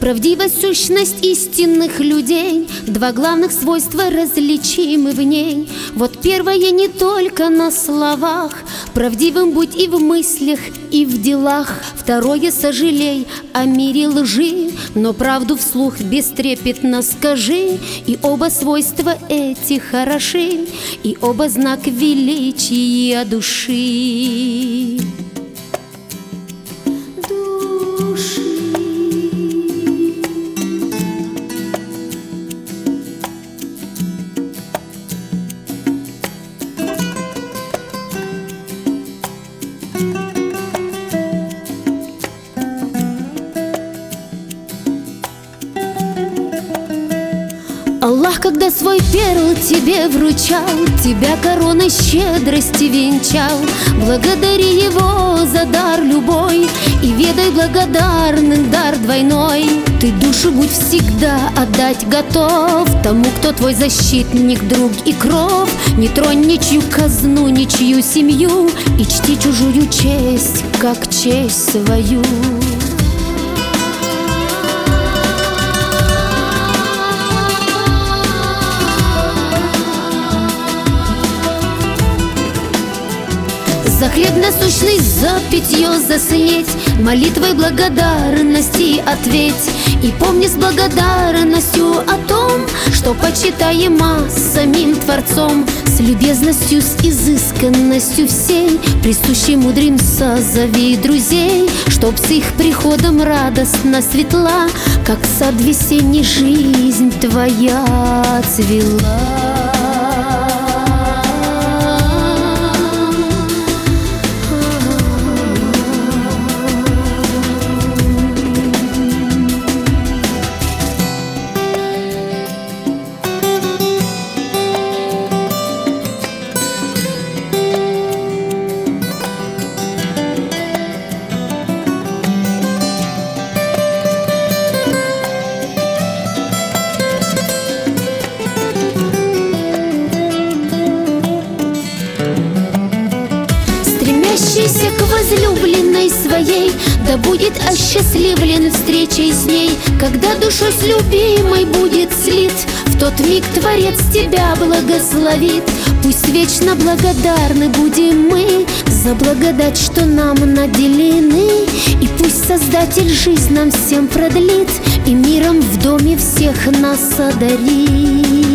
Правдивость, сущность истинных людей, два главных свойства различимы в ней. Вот первое не только на словах, правдивым будь и в мыслях, и в делах. Второе, сожалей о мире лжи, но правду вслух бестрепетно скажи. И оба свойства эти хороши, и оба знак величия души. Аллах, когда свой перл тебе вручал, тебя короной щедрости венчал. Благодари Его за дар любой и ведай благодарным дар двойной. Ты душу будь всегда отдать готов тому, кто твой защитник, друг и кров. Не тронь ничью казну, ничью семью, и чти чужую честь, как честь свою. За хлеб насущный, за питье, за снеть, молитвой благодарности ответь. И помни с благодарностью о том, что почитаемо самим Творцом. С любезностью, с изысканностью всей, присущей мудрым созови друзей, чтоб с их приходом радостно светла, как сад весенний, жизнь твоя цвела. Стремящийся к возлюбленной своей, да будет осчастливлен встречей с ней. Когда душой с любимой будет слит, в тот миг Творец тебя благословит. Пусть вечно благодарны будем мы за благодать, что нам наделены. И пусть Создатель жизнь нам всем продлит и миром в доме всех нас одарит.